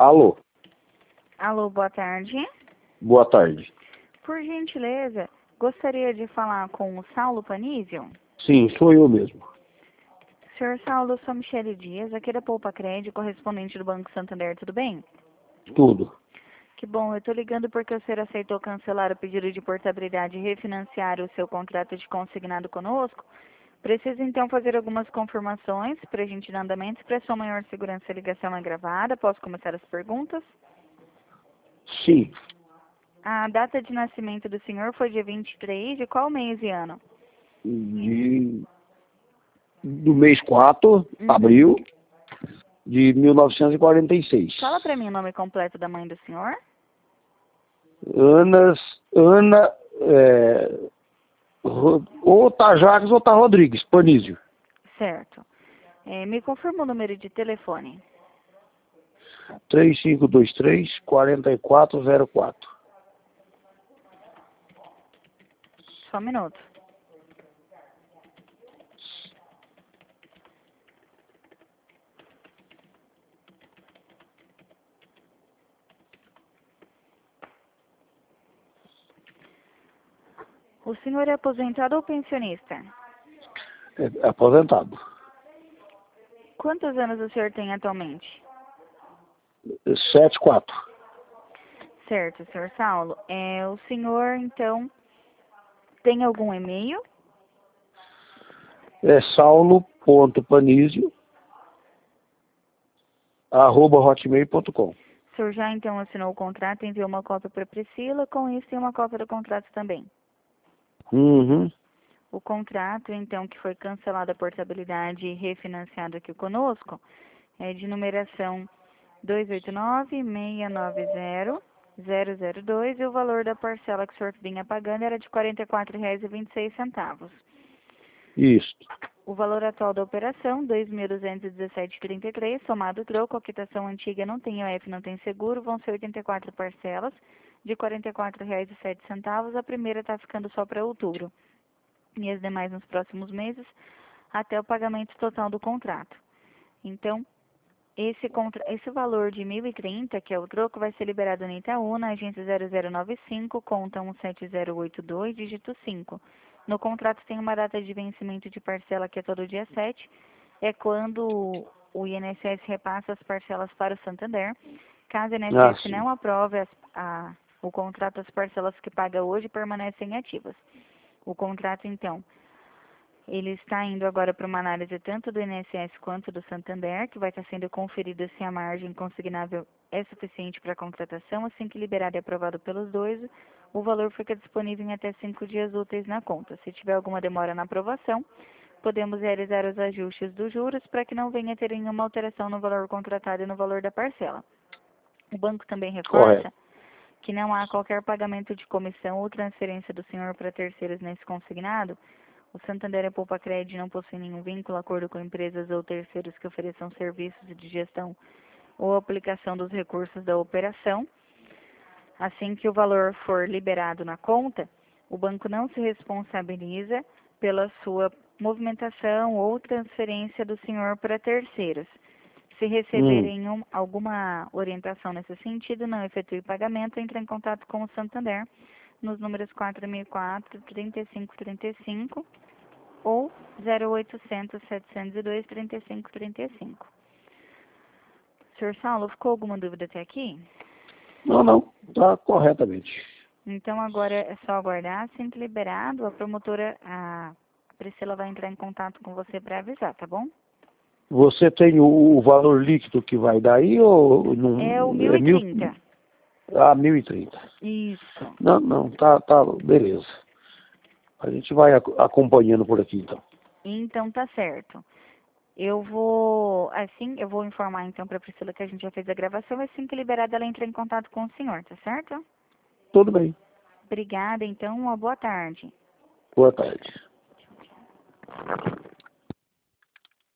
Alô, Alô, boa tarde. boa tarde. Por gentileza, gostaria de falar com o Saulo Panísio. Sim, sou eu mesmo. Senhor Saulo, eu sou Michele Dias, aqui da Poupa Crédito, correspondente do Banco Santander, tudo bem? Tudo. Que bom, eu estou ligando porque o senhor aceitou cancelar o pedido de portabilidade e refinanciar o seu contrato de consignado conosco. Preciso então fazer algumas confirmações para a gente dar andamento. Para sua maior segurança, a ligação é gravada. Posso começar as perguntas? Sim, A data de nascimento do senhor foi dia 23 de qual mês e ano? do mês 4, abril, de 1946. Fala para mim o nome completo da mãe do senhor. Ana, ou tá Jacques ou tá Rodrigues, Panísio. Certo. Me confirma o número de telefone. 3523-4404. Só um minuto. O senhor é aposentado ou pensionista? É aposentado. Quantos anos o senhor tem atualmente? 74. Certo, senhor Saulo. O senhor, então, tem algum e-mail? É saulo.panísio@hotmail.com. O senhor já, então, assinou o contrato e enviou uma cópia para a Priscila. Com isso, tem uma cópia do contrato também. Uhum. O contrato, então, que foi cancelado a portabilidade e refinanciado aqui conosco, é de numeração 289-690-002 e o valor da parcela que o senhor vinha pagando era de R$ 44,26. Isso. O valor atual da operação, R$ 2.217,33, somado troco, a quitação antiga não tem IOF, não tem seguro, vão ser 84 parcelas de R$ 44,07. A primeira está ficando só para outubro e as demais nos próximos meses, até o pagamento total do contrato. Então, esse valor de 1.030, que é o troco, vai ser liberado no Itaú, na agência 0095, conta 17082, dígito 5. No contrato tem uma data de vencimento de parcela que é todo dia 7, é quando o INSS repassa as parcelas para o Santander. Caso o INSS não aprove o contrato, as parcelas que paga hoje permanecem ativas. O contrato, então, ele está indo agora para uma análise tanto do INSS quanto do Santander, que vai estar sendo conferido se a margem consignável é suficiente para a contratação. Assim que liberado e aprovado pelos dois, o valor fica disponível em até 5 dias úteis na conta. Se tiver alguma demora na aprovação, podemos realizar os ajustes dos juros para que não venha a ter nenhuma alteração no valor contratado e no valor da parcela. O banco também reforça que não há qualquer pagamento de comissão ou transferência do senhor para terceiros nesse consignado. O Santander e a Poupa Crédito não possuem nenhum vínculo, acordo com empresas ou terceiros que ofereçam serviços de gestão ou aplicação dos recursos da operação. Assim que o valor for liberado na conta, o banco não se responsabiliza pela sua movimentação ou transferência do senhor para terceiros. Se receberem alguma orientação nesse sentido, não efetue pagamento, entre em contato com o Santander nos números 4004-3535 ou 0800-702-3535. Senhor Saulo, ficou alguma dúvida até aqui? Não, tá corretamente. Então agora é só aguardar, assim que liberado, a promotora, a Priscila, vai entrar em contato com você para avisar, tá bom? Você tem o valor líquido que vai dar aí ou não? É o 1.030. 1.030. Isso. Não, tá, beleza. A gente vai acompanhando por aqui, então. Então tá certo. Eu vou informar então para a Priscila que a gente já fez a gravação, assim que liberada ela entra em contato com o senhor, tá certo? Tudo bem. Obrigada, então, uma boa tarde. Boa tarde.